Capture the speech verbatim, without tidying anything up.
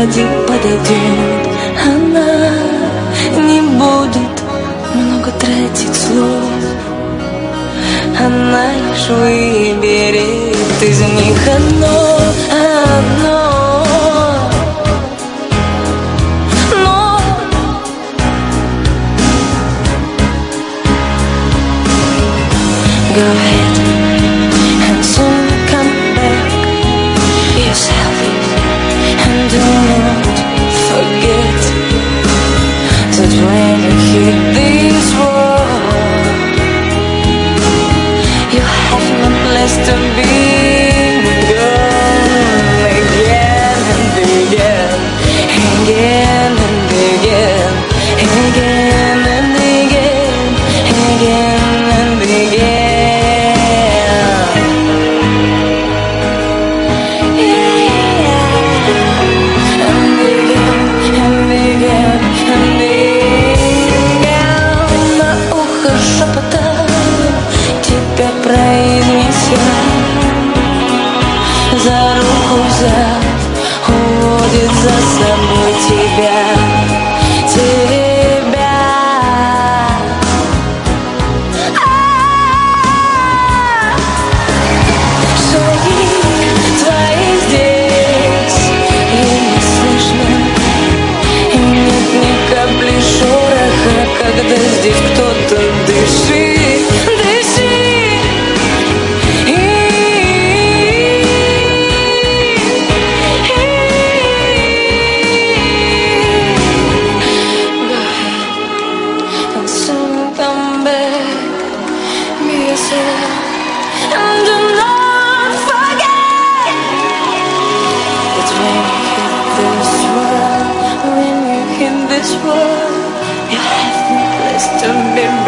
подходи, подойдет. Она не будет много тратить слов, она лишь выберет из них одно, одно. Но go ahead and soon come back yourself, and do not forget that when you hit this world, you have no place to be. Go again and again, again and again, again and again, again and again. За руку взяв, уводит за собой тебя, тебя. Шаги твои здесь, и не слышно, и нет ни капли шороха, когда здесь кто-то дышит. And do not forget that when you hit this world, when you hit this world, you have no place to be.